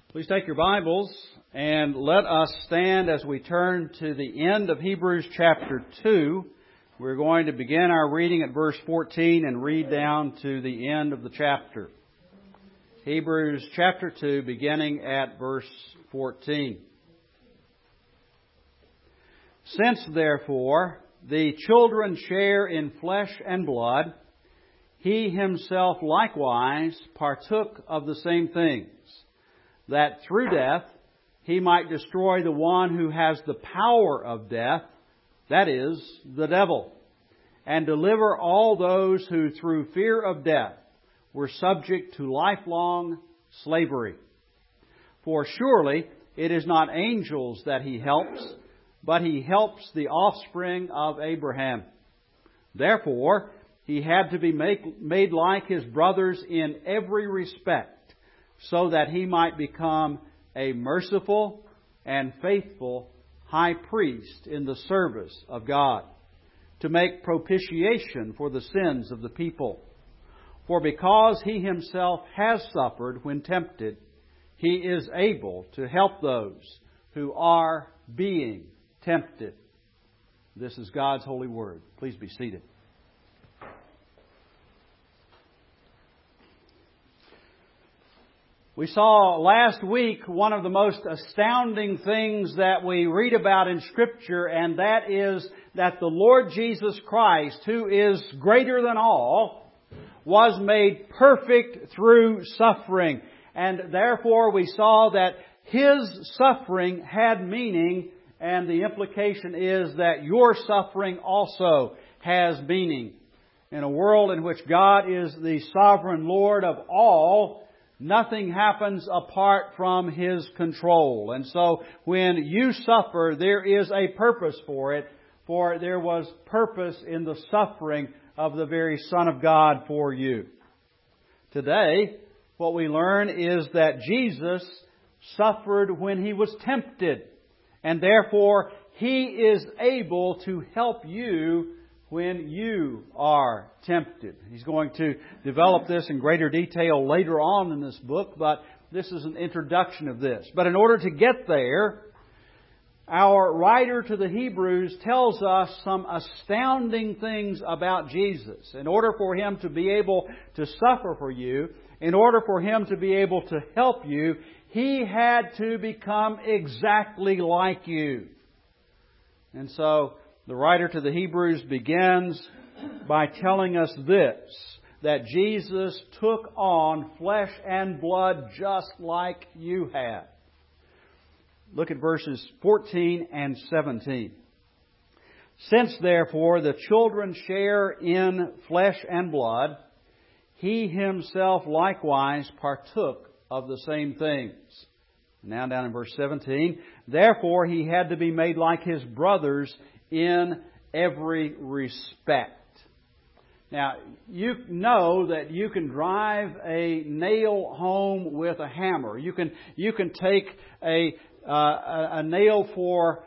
Please take your Bibles and let us stand as we turn to the end of Hebrews chapter 2. We're going to begin our reading at verse 14 and read down to the end of the chapter. Hebrews chapter 2, beginning at verse 14. Since, therefore, the children share in flesh and blood, he himself likewise partook of the same things, that through death he might destroy the one who has the power of death, that is, the devil, and deliver all those who through fear of death were subject to lifelong slavery. For surely it is not angels that he helps, but he helps the offspring of Abraham. Therefore, he had to be made like his brothers in every respect, so that he might become a merciful and faithful high priest in the service of God, to make propitiation for the sins of the people. For because he himself has suffered when tempted, he is able to help those who are being tempted. This is God's holy word. Please be seated. We saw last week one of the most astounding things that we read about in Scripture, and that is that the Lord Jesus Christ, who is greater than all, was made perfect through suffering. And therefore we saw that His suffering had meaning, and the implication is that your suffering also has meaning. In a world in which God is the sovereign Lord of all, nothing happens apart from His control. And so when you suffer, there is a purpose for it, for there was purpose in the suffering of the very Son of God for you. Today, what we learn is that Jesus suffered when He was tempted, and therefore He is able to help you when you are tempted. He's going to develop this in greater detail later on in this book, but this is an introduction of this. But in order to get there, our writer to the Hebrews tells us some astounding things about Jesus. In order for Him to be able to suffer for you, in order for Him to be able to help you, He had to become exactly like you. And so the writer to the Hebrews begins by telling us this, that Jesus took on flesh and blood just like you have. Look at verses 14 and 17. Since therefore the children share in flesh and blood, He Himself likewise partook of the same things. Now down in verse 17, therefore He had to be made like His brothers in every respect. Now, you know that you can drive a nail home with a hammer. You can take a nail for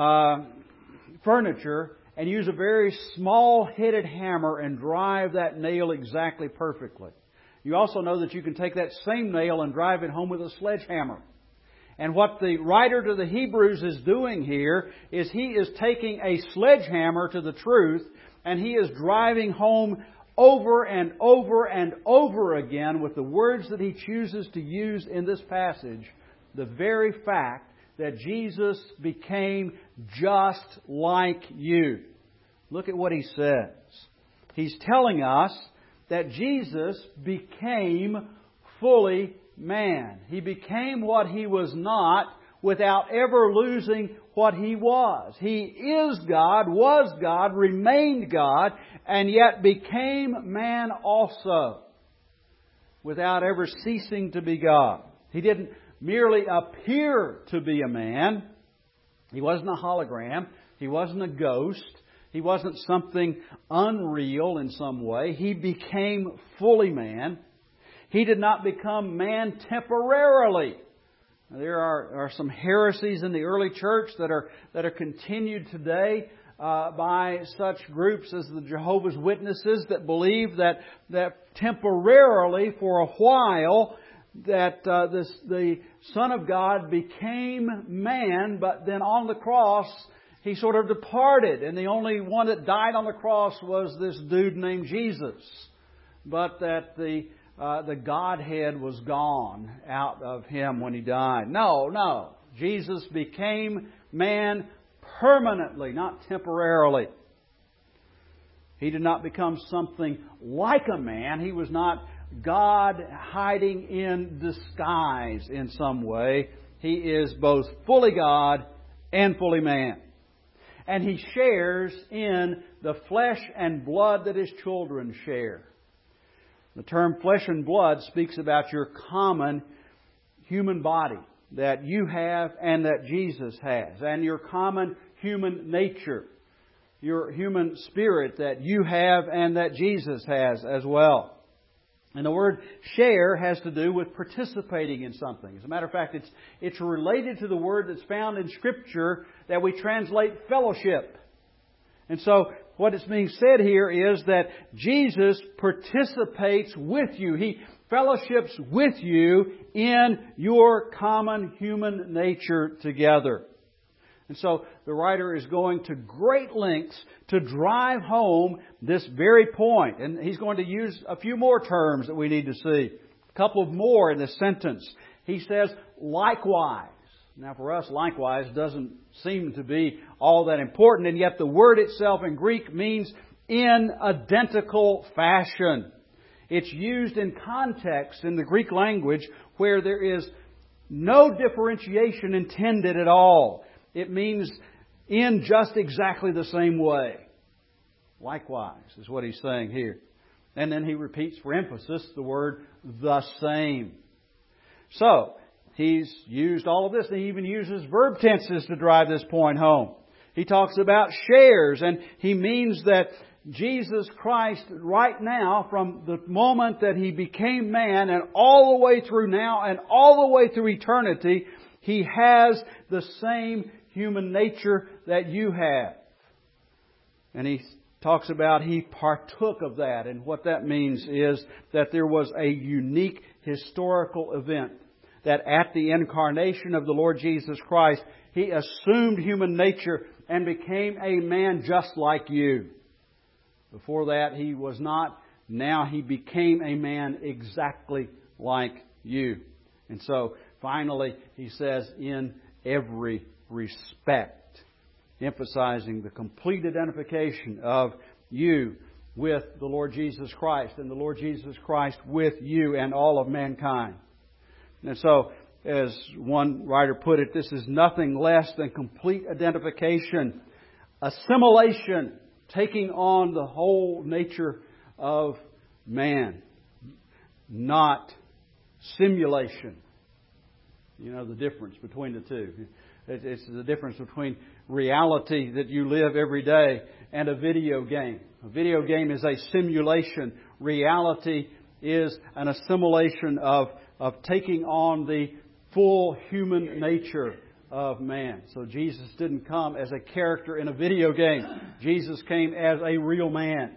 furniture and use a very small-headed hammer and drive that nail exactly perfectly. You also know that you can take that same nail and drive it home with a sledgehammer. And what the writer to the Hebrews is doing here is he is taking a sledgehammer to the truth, and he is driving home over and over and over again with the words that he chooses to use in this passage, the very fact that Jesus became just like you. Look at what he says. He's telling us that Jesus became fully man. He became what He was not without ever losing what He was. He is God, was God, remained God, and yet became man also without ever ceasing to be God. He didn't merely appear to be a man. He wasn't a hologram. He wasn't a ghost. He wasn't something unreal in some way. He became fully man. He did not become man temporarily. There are some heresies in the early church that are continued today by such groups as the Jehovah's Witnesses that believe that temporarily, for a while, the Son of God became man, but then on the cross He sort of departed, and the only one that died on the cross was this dude named Jesus. But that the Godhead was gone out of Him when He died. No. Jesus became man permanently, not temporarily. He did not become something like a man. He was not God hiding in disguise in some way. He is both fully God and fully man. And He shares in the flesh and blood that His children share. The term flesh and blood speaks about your common human body that you have and that Jesus has, and your common human nature, your human spirit that you have and that Jesus has as well. And the word share has to do with participating in something. As a matter of fact, it's related to the word that's found in Scripture that we translate fellowship. And so what is being said here is that Jesus participates with you. He fellowships with you in your common human nature together. And so the writer is going to great lengths to drive home this very point. And he's going to use a few more terms that we need to see. A couple of more in this sentence. He says, likewise. Now for us, likewise doesn't seem to be all that important. And yet the word itself in Greek means in identical fashion. It's used in context in the Greek language where there is no differentiation intended at all. It means in just exactly the same way. Likewise is what he's saying here. And then he repeats for emphasis the word the same. So, he's used all of this. And he even uses verb tenses to drive this point home. He talks about shares, and he means that Jesus Christ right now, from the moment that He became man and all the way through now and all the way through eternity, He has the same human nature that you have. And he talks about He partook of that. And what that means is that there was a unique historical event. That at the incarnation of the Lord Jesus Christ, He assumed human nature and became a man just like you. Before that, He was not. Now He became a man exactly like you. And so, finally, he says, in every respect, emphasizing the complete identification of you with the Lord Jesus Christ and the Lord Jesus Christ with you and all of mankind. And so, as one writer put it, this is nothing less than complete identification, assimilation, taking on the whole nature of man, not simulation. You know the difference between the two. It's the difference between reality that you live every day and a video game. A video game is a simulation. Reality is an assimilation of taking on the full human nature of man. So Jesus didn't come as a character in a video game. Jesus came as a real man.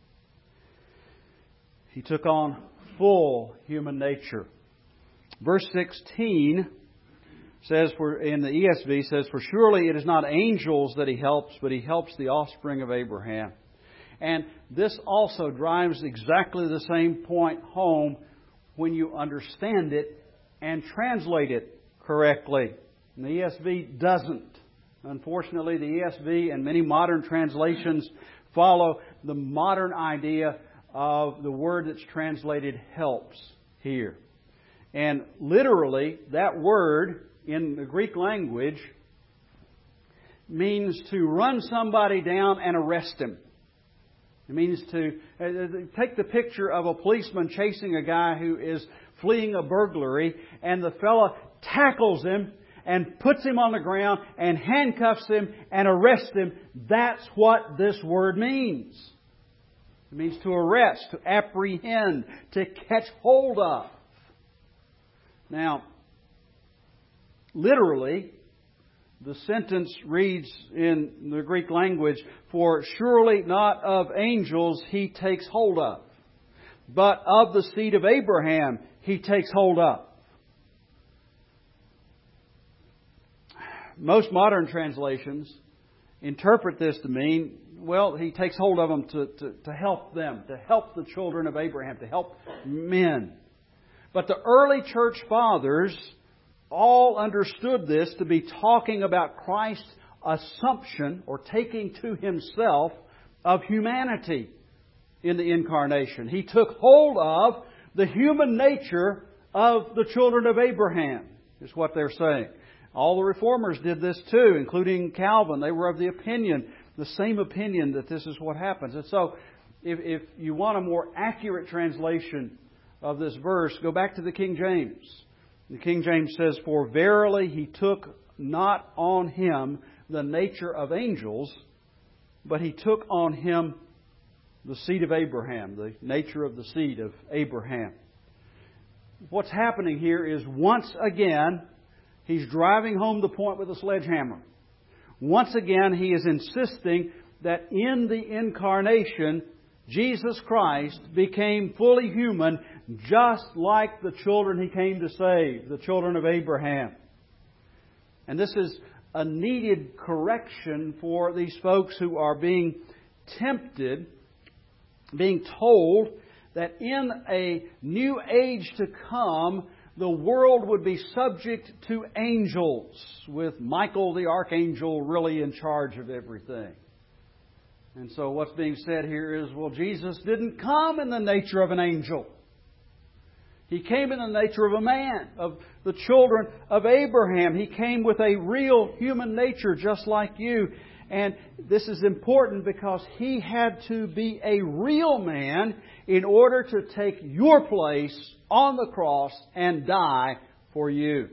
He took on full human nature. Verse 16 says, in the ESV says, "For surely it is not angels that He helps, but He helps the offspring of Abraham." And this also drives exactly the same point home when you understand it and translate it correctly. And the ESV doesn't. Unfortunately, the ESV and many modern translations follow the modern idea of the word that's translated helps here. And literally, that word in the Greek language means to run somebody down and arrest him. It means to take the picture of a policeman chasing a guy who is fleeing a burglary, and the fella tackles him and puts him on the ground and handcuffs him and arrests him. That's what this word means. It means to arrest, to apprehend, to catch hold of. Now, literally, the sentence reads in the Greek language, "For surely not of angels He takes hold of, but of the seed of Abraham He takes hold of. Most modern translations interpret this to mean, well, He takes hold of them to help them, to help the children of Abraham, to help men. But the early church fathers all understood this to be talking about Christ's assumption or taking to Himself of humanity in the incarnation. He took hold of the human nature of the children of Abraham, is what they're saying. All the reformers did this too, including Calvin. They were of the same opinion that this is what happens. And so, if you want a more accurate translation of this verse, go back to the King James. The King James says, "For verily He took not on Him the nature of angels, but He took on Him the seed of Abraham," the nature of the seed of Abraham. What's happening here is, once again, He's driving home the point with a sledgehammer. Once again, He is insisting that in the incarnation, Jesus Christ became fully human, just like the children He came to save, the children of Abraham. And this is a needed correction for these folks who are being tempted, being told that in a new age to come, the world would be subject to angels, with Michael the archangel really in charge of everything. And so what's being said here is, well, Jesus didn't come in the nature of an angel. He came in the nature of a man, of the children of Abraham. He came with a real human nature just like you. And this is important because He had to be a real man in order to take your place on the cross and die for you.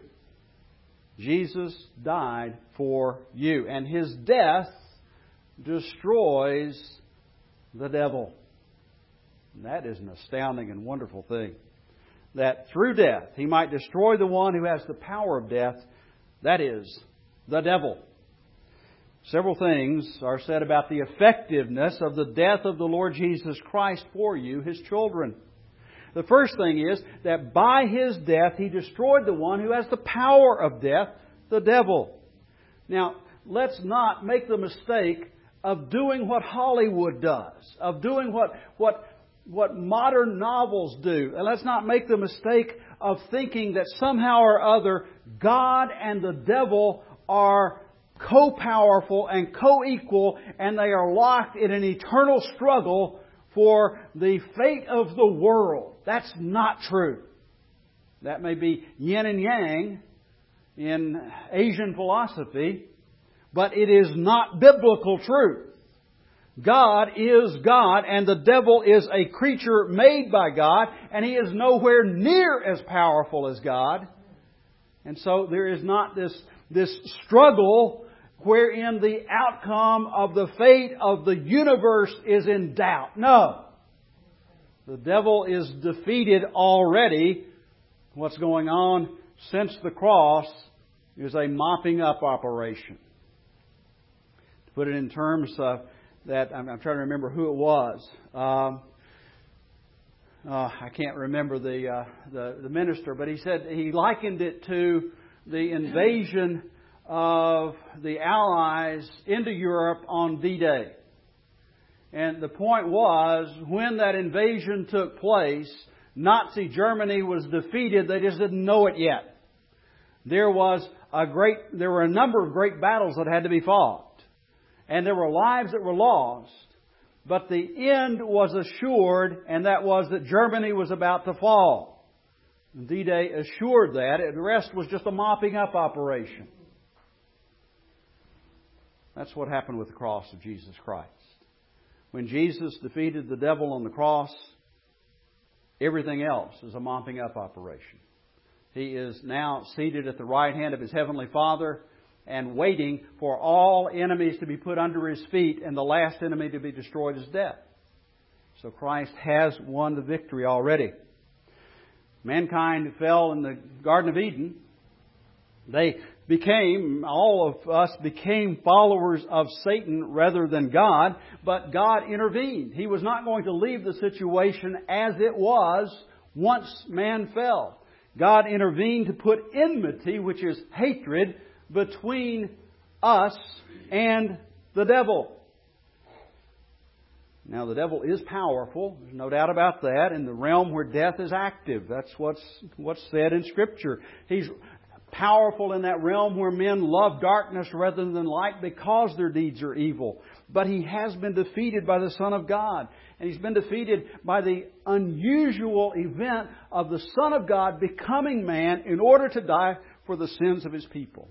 Jesus died for you. And His death destroys the devil. And that is an astounding and wonderful thing. That through death He might destroy the one who has the power of death, that is, the devil. Several things are said about the effectiveness of the death of the Lord Jesus Christ for you, His children. The first thing is that by His death He destroyed the one who has the power of death, the devil. Now, let's not make the mistake of doing what Hollywood does, of doing what modern novels do. And let's not make the mistake of thinking that somehow or other God and the devil are co-powerful and co-equal, and they are locked in an eternal struggle for the fate of the world. That's not true. That may be yin and yang in Asian philosophy, but it is not biblical truth. God is God, and the devil is a creature made by God, and he is nowhere near as powerful as God. And so there is not this struggle wherein the outcome of the fate of the universe is in doubt. No. The devil is defeated already. What's going on since the cross is a mopping up operation. To put it in terms that I'm trying to remember who it was. I can't remember the minister, but he said he likened it to the invasion of the Allies into Europe on D-Day. And the point was, when that invasion took place, Nazi Germany was defeated. They just didn't know it yet. There were a number of great battles that had to be fought. And there were lives that were lost. But the end was assured, and that was that Germany was about to fall. D-Day assured that. The rest was just a mopping up operation. That's what happened with the cross of Jesus Christ. When Jesus defeated the devil on the cross, everything else is a mopping up operation. He is now seated at the right hand of His Heavenly Father and waiting for all enemies to be put under His feet and the last enemy to be destroyed is death. So Christ has won the victory already. Mankind fell in the Garden of Eden. All of us became followers of Satan rather than God, but God intervened. He was not going to leave the situation as it was once man fell. God intervened to put enmity, which is hatred, between us and the devil. Now, the devil is powerful. There's no doubt about that. In the realm where death is active. That's what's said in Scripture. He's powerful in that realm where men love darkness rather than light because their deeds are evil. But he has been defeated by the Son of God. And he's been defeated by the unusual event of the Son of God becoming man in order to die for the sins of His people.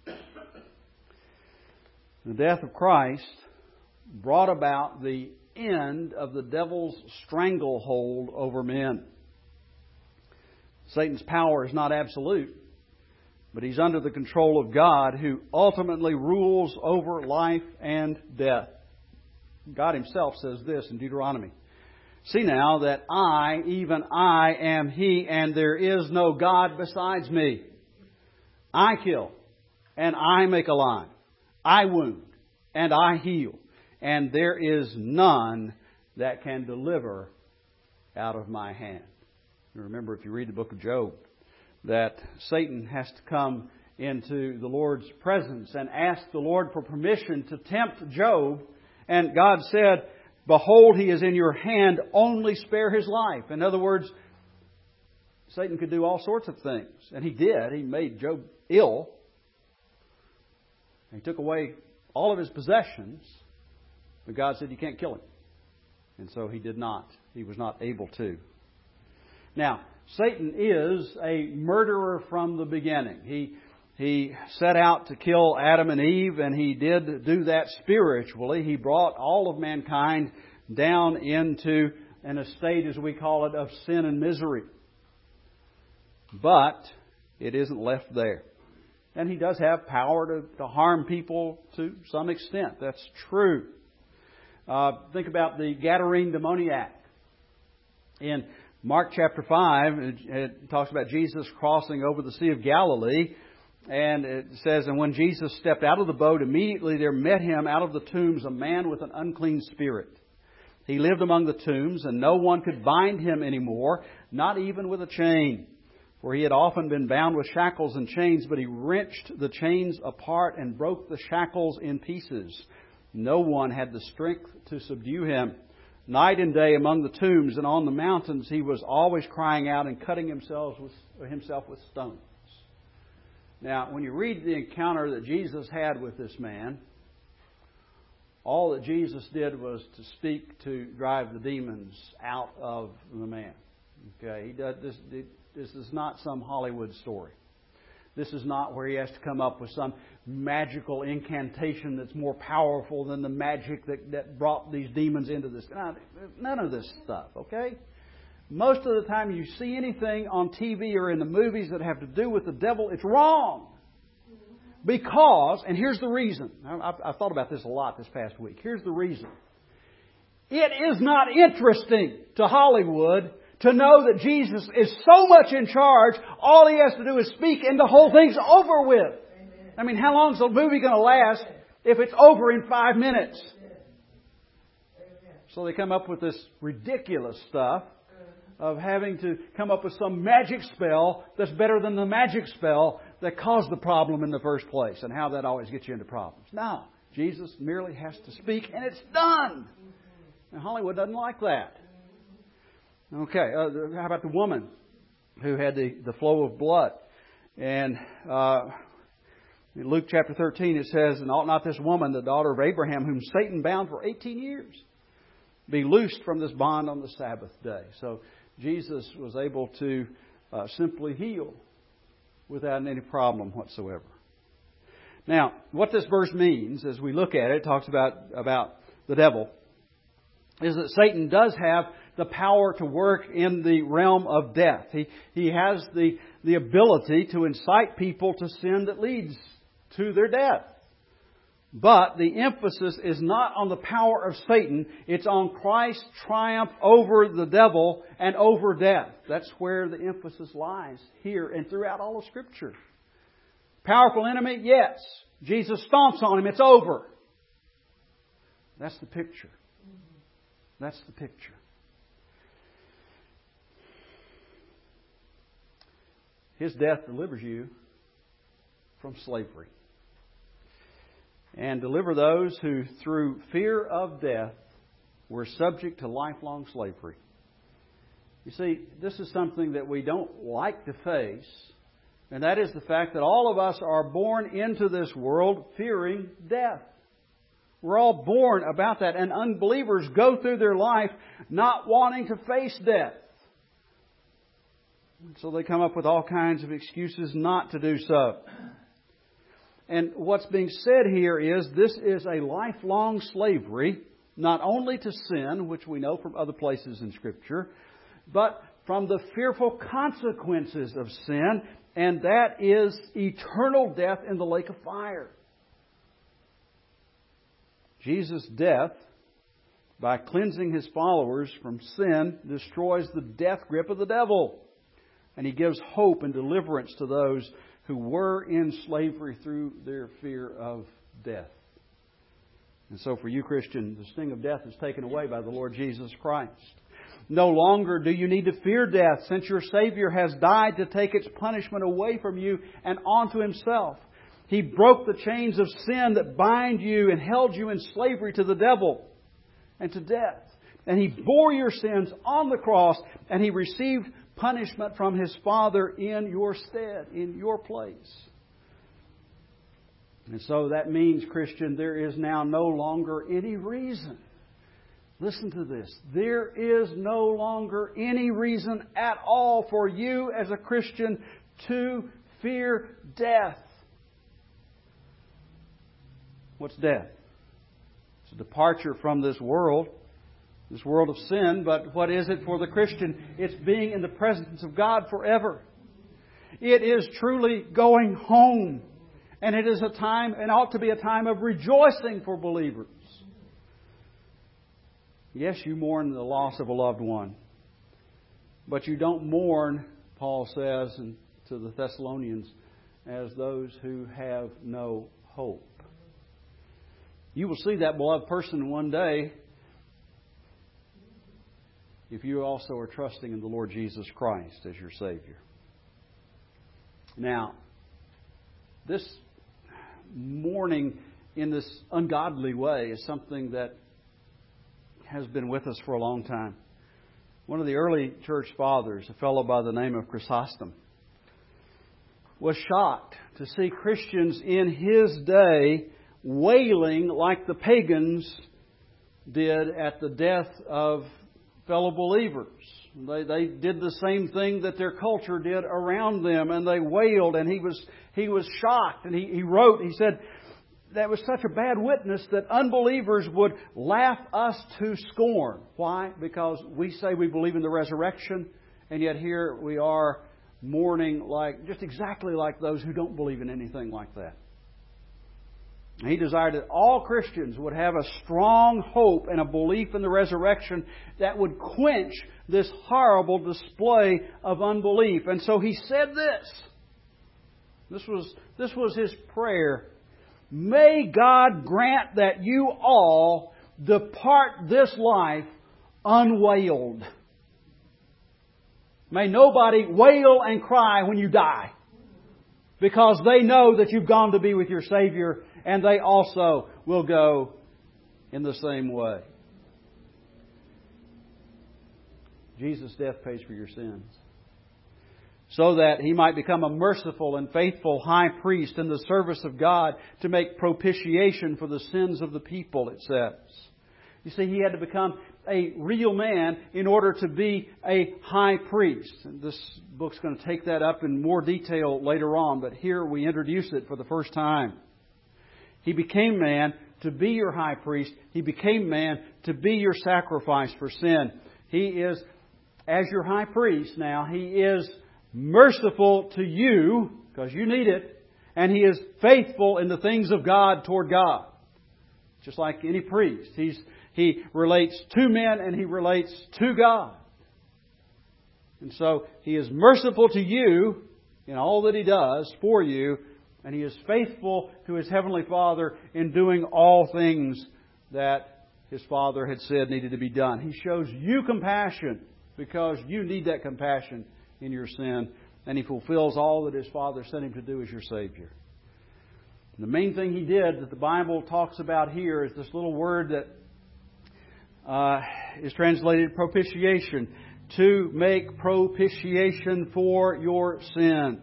The death of Christ brought about the end of the devil's stranglehold over men. Satan's power is not absolute, but he's under the control of God, who ultimately rules over life and death. God Himself says this in Deuteronomy. See now that I, even I, am He, and there is no God besides me. I kill, and I make alive. I wound, and I heal. And there is none that can deliver out of my hand. You remember, if you read the book of Job, that Satan has to come into the Lord's presence and ask the Lord for permission to tempt Job. And God said, behold, he is in your hand, only spare his life. In other words, Satan could do all sorts of things. And he did. He made Job ill. He took away all of his possessions. But God said, you can't kill him. And so he did not. He was not able to. Now, Satan is a murderer from the beginning. He set out to kill Adam and Eve, and he did do that spiritually. He brought all of mankind down into an estate, as we call it, of sin and misery. But it isn't left there. And he does have power to harm people to some extent. That's true. Think about the Gadarene demoniac. In Mark chapter 5, it talks about Jesus crossing over the Sea of Galilee. And it says, and when Jesus stepped out of the boat, immediately there met him out of the tombs a man with an unclean spirit. He lived among the tombs, and no one could bind him anymore, not even with a chain. For he had often been bound with shackles and chains, but he wrenched the chains apart and broke the shackles in pieces. No one had the strength to subdue him. Night and day among the tombs and on the mountains, he was always crying out and cutting himself with stones. Now, when you read the encounter that Jesus had with this man, all that Jesus did was to speak to drive the demons out of the man. Okay, this is not some Hollywood story. This is not where he has to come up with some magical incantation that's more powerful than the magic that brought these demons into this. None of this stuff, okay? Most of the time you see anything on TV or in the movies that have to do with the devil, it's wrong. Because, and here's the reason. I've thought about this a lot this past week. Here's the reason. It is not interesting to Hollywood to know that Jesus is so much in charge, all He has to do is speak and the whole thing's over with. I mean, how long is the movie going to last if it's over in 5 minutes? So they come up with this ridiculous stuff of having to come up with some magic spell that's better than the magic spell that caused the problem in the first place, and how that always gets you into problems. No, Jesus merely has to speak and it's done. And Hollywood doesn't like that. Okay, how about the woman who had the flow of blood? And in Luke chapter 13 it says, and ought not this woman, the daughter of Abraham, whom Satan bound for 18 years, be loosed from this bond on the Sabbath day? So Jesus was able to simply heal without any problem whatsoever. Now, what this verse means, as we look at it, it talks about the devil, is that Satan does have the power to work in the realm of death. He has the ability to incite people to sin that leads to their death. But the emphasis is not on the power of Satan. It's on Christ's triumph over the devil and over death. That's where the emphasis lies here and throughout all of Scripture. Powerful enemy? Yes. Jesus stomps on him. It's over. That's the picture. That's the picture. His death delivers you from slavery. And deliver those who, through fear of death, were subject to lifelong slavery. You see, this is something that we don't like to face, and that is the fact that all of us are born into this world fearing death. We're all born about that, and unbelievers go through their life not wanting to face death. So they come up with all kinds of excuses not to do so. And what's being said here is this is a lifelong slavery, not only to sin, which we know from other places in Scripture, but from the fearful consequences of sin, and that is eternal death in the lake of fire. Jesus' death, by cleansing His followers from sin, destroys the death grip of the devil. And He gives hope and deliverance to those who were in slavery through their fear of death. And so for you, Christian, the sting of death is taken away by the Lord Jesus Christ. No longer do you need to fear death, since your Savior has died to take its punishment away from you and onto Himself. He broke the chains of sin that bind you and held you in slavery to the devil and to death. And He bore your sins on the cross, and He received punishment from His Father in your stead, in your place. And so that means, Christian, there is now no longer any reason. Listen to this. There is no longer any reason at all for you as a Christian to fear death. What's death? It's a departure from this world of sin. But what is it for the Christian? It's being in the presence of God forever. It is truly going home. And it is a time, and ought to be a time of rejoicing for believers. Yes, you mourn the loss of a loved one. But you don't mourn, Paul says to the Thessalonians, as those who have no hope. You will see that beloved person one day if you also are trusting in the Lord Jesus Christ as your Savior. Now, this mourning in this ungodly way is something that has been with us for a long time. One of the early church fathers, a fellow by the name of Chrysostom, was shocked to see Christians in his day wailing like the pagans did at the death of fellow believers. They did the same thing that their culture did around them, and they wailed, and he was shocked. And he wrote, he said, that was such a bad witness that unbelievers would laugh us to scorn. Why? Because we say we believe in the resurrection, and yet here we are mourning just exactly like those who don't believe in anything like that. He desired that all Christians would have a strong hope and a belief in the resurrection that would quench this horrible display of unbelief. And so he said this. This was his prayer. May God grant that you all depart this life unwailed. May nobody wail and cry when you die, because they know that you've gone to be with your Savior, and they also will go in the same way. Jesus' death pays for your sins, so that He might become a merciful and faithful high priest in the service of God to make propitiation for the sins of the people, it says. You see, He had to become a real man in order to be a high priest. And this book's going to take that up in more detail later on, but here we introduce it for the first time. He became man to be your high priest. He became man to be your sacrifice for sin. He is, as your high priest now, He is merciful to you, because you need it, and He is faithful in the things of God toward God. Just like any priest. He relates to men and He relates to God. And so He is merciful to you in all that He does for you, and He is faithful to His Heavenly Father in doing all things that His Father had said needed to be done. He shows you compassion because you need that compassion in your sin. and He fulfills all that His Father sent Him to do as your Savior. And the main thing He did that the Bible talks about here is this little word that is translated propitiation. To make propitiation for your sins.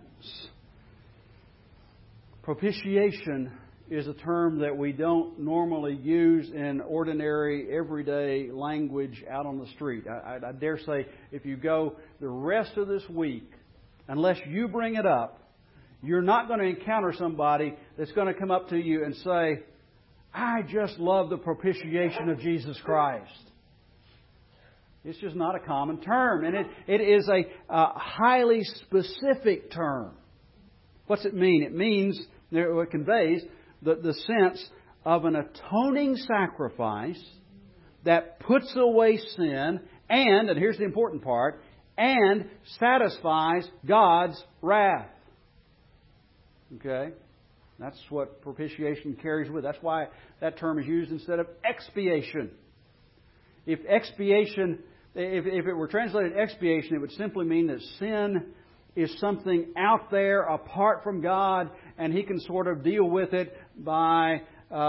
Propitiation is a term that we don't normally use in ordinary, everyday language out on the street. I dare say if you go the rest of this week, unless you bring it up, you're not going to encounter somebody that's going to come up to you and say, I just love the propitiation of Jesus Christ. It's just not a common term. And it is a highly specific term. What's it mean? It means, it conveys the sense of an atoning sacrifice that puts away sin and here's the important part, and satisfies God's wrath. Okay? That's what propitiation carries with. That's why that term is used instead of expiation. If it were translated expiation, it would simply mean that sin is something out there apart from God, and He can sort of deal with it by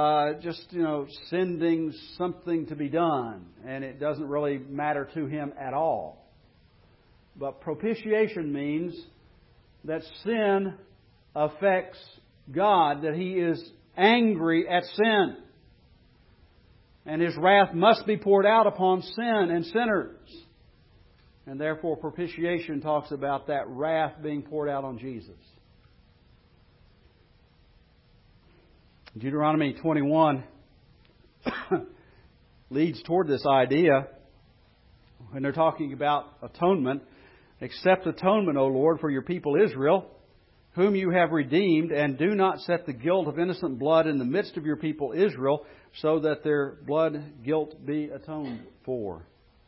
sending something to be done, and it doesn't really matter to Him at all. But propitiation means that sin affects God, that He is angry at sin. And His wrath must be poured out upon sin and sinners. And therefore propitiation talks about that wrath being poured out on Jesus. Deuteronomy 21 leads toward this idea when they're talking about atonement. Accept atonement, O Lord, for your people Israel, whom you have redeemed, and do not set the guilt of innocent blood in the midst of your people Israel, so that their blood guilt be atoned for.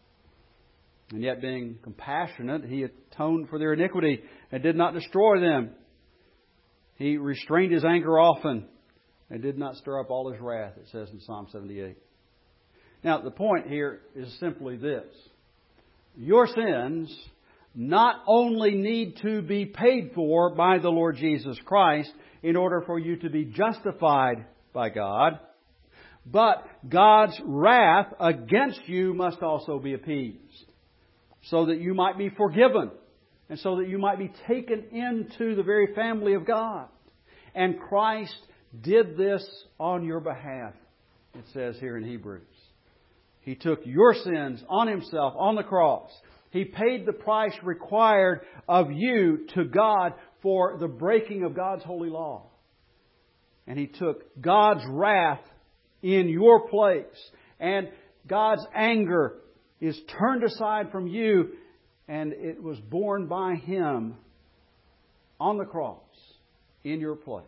And yet, being compassionate, He atoned for their iniquity and did not destroy them. He restrained His anger often and did not stir up all His wrath, it says in Psalm 78. Now, the point here is simply this. Your sins not only need to be paid for by the Lord Jesus Christ in order for you to be justified by God, but God's wrath against you must also be appeased, so that you might be forgiven, and so that you might be taken into the very family of God. And Christ did this on your behalf, it says here in Hebrews. He took your sins on Himself on the cross. He paid the price required of you to God for the breaking of God's holy law. And He took God's wrath in your place. And God's anger is turned aside from you, and it was borne by Him on the cross in your place.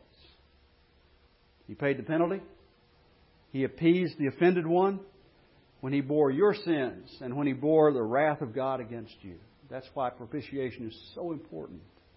He paid the penalty. He appeased the offended one when He bore your sins and when He bore the wrath of God against you. That's why propitiation is so important.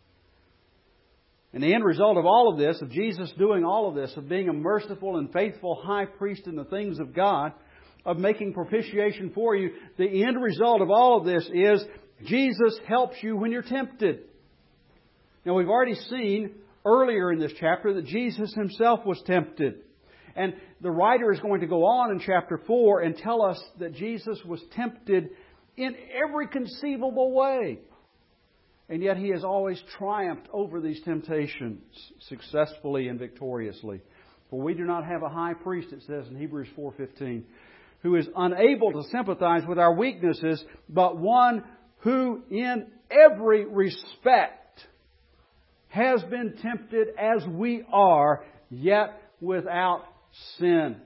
And the end result of all of this, of Jesus doing all of this, of being a merciful and faithful high priest in the things of God, of making propitiation for you, the end result of all of this is Jesus helps you when you're tempted. Now, we've already seen earlier in this chapter that Jesus Himself was tempted. And the writer is going to go on in chapter 4 and tell us that Jesus was tempted in every conceivable way. And yet He has always triumphed over these temptations successfully and victoriously. For we do not have a high priest, it says in Hebrews 4:15, who is unable to sympathize with our weaknesses, but one who in every respect has been tempted as we are, yet without sin.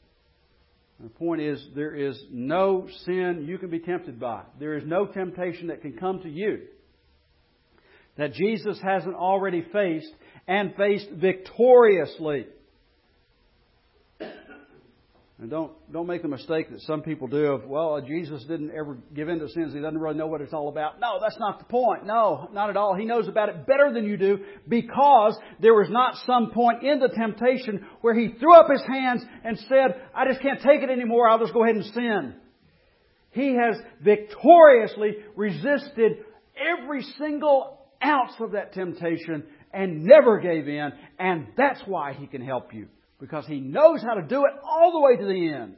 The point is, there is no sin you can be tempted by. There is no temptation that can come to you that Jesus hasn't already faced and faced victoriously. And don't make the mistake that some people do of, well, Jesus didn't ever give in to sins. He doesn't really know what it's all about. No, that's not the point. No, not at all. He knows about it better than you do, because there was not some point in the temptation where He threw up His hands and said, I just can't take it anymore. I'll just go ahead and sin. He has victoriously resisted every single ounce of that temptation and never gave in. And that's why He can help you. Because He knows how to do it all the way to the end.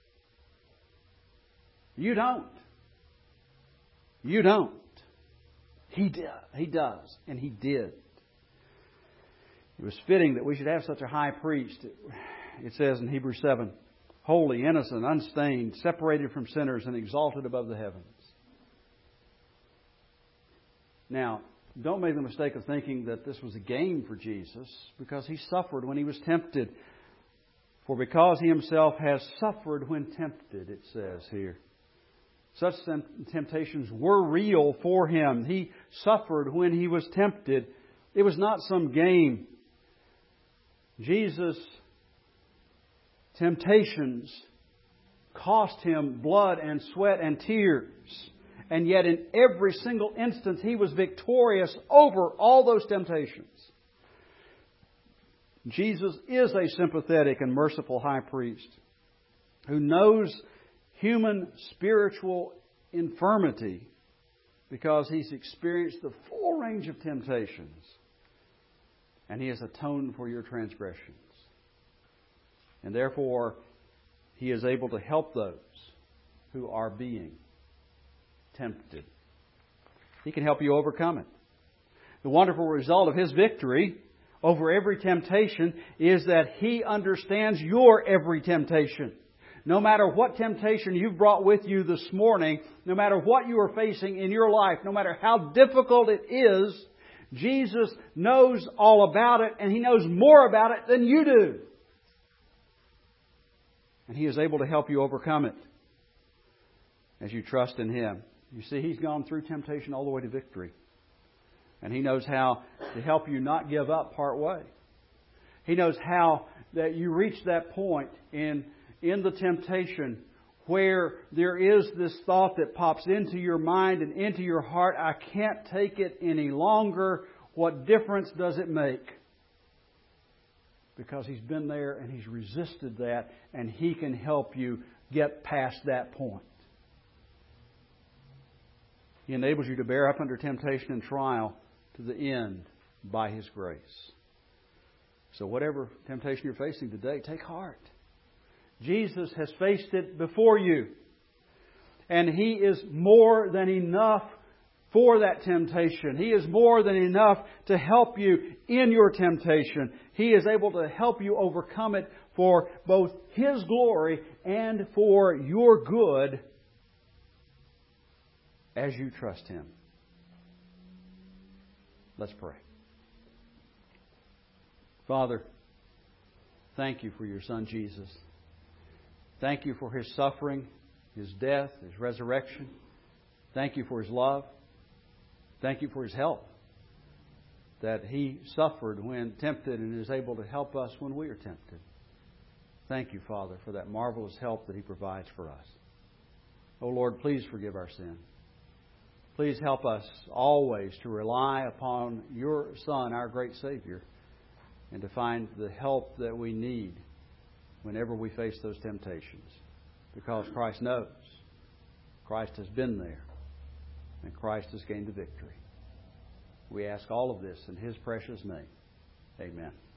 You don't. You don't. He does. And He did. It was fitting that we should have such a high priest. It says in Hebrews 7, holy, innocent, unstained, separated from sinners, and exalted above the heavens. Now, don't make the mistake of thinking that this was a game for Jesus, because He suffered when He was tempted. For because He Himself has suffered when tempted, it says here. Such temptations were real for Him. He suffered when He was tempted. It was not some game. Jesus' temptations cost Him blood and sweat and tears. And yet in every single instance He was victorious over all those temptations. Jesus is a sympathetic and merciful high priest who knows human spiritual infirmity because He's experienced the full range of temptations. And He has atoned for your transgressions. And therefore, He is able to help those who are being tempted. He can help you overcome it. The wonderful result of His victory over every temptation is that He understands your every temptation. No matter what temptation you've brought with you this morning, no matter what you are facing in your life, no matter how difficult it is, Jesus knows all about it, and He knows more about it than you do. And He is able to help you overcome it as you trust in Him. You see, He's gone through temptation all the way to victory. And He knows how to help you not give up part way. He knows how that you reach that point in the temptation where there is this thought that pops into your mind and into your heart, I can't take it any longer. What difference does it make? Because He's been there and He's resisted that, and He can help you get past that point. He enables you to bear up under temptation and trial to the end by His grace. So whatever temptation you're facing today, take heart. Jesus has faced it before you. And He is more than enough for that temptation. He is more than enough to help you in your temptation. He is able to help you overcome it for both His glory and for your good as you trust Him. Let's pray. Father, thank You for Your Son Jesus. Thank You for His suffering, His death, His resurrection. Thank You for His love. Thank You for His help. That He suffered when tempted and is able to help us when we are tempted. Thank You, Father, for that marvelous help that He provides for us. Oh Lord, please forgive our sin. Please help us always to rely upon Your Son, our great Savior, and to find the help that we need whenever we face those temptations. Because Christ knows. Christ has been there. And Christ has gained the victory. We ask all of this in His precious name. Amen.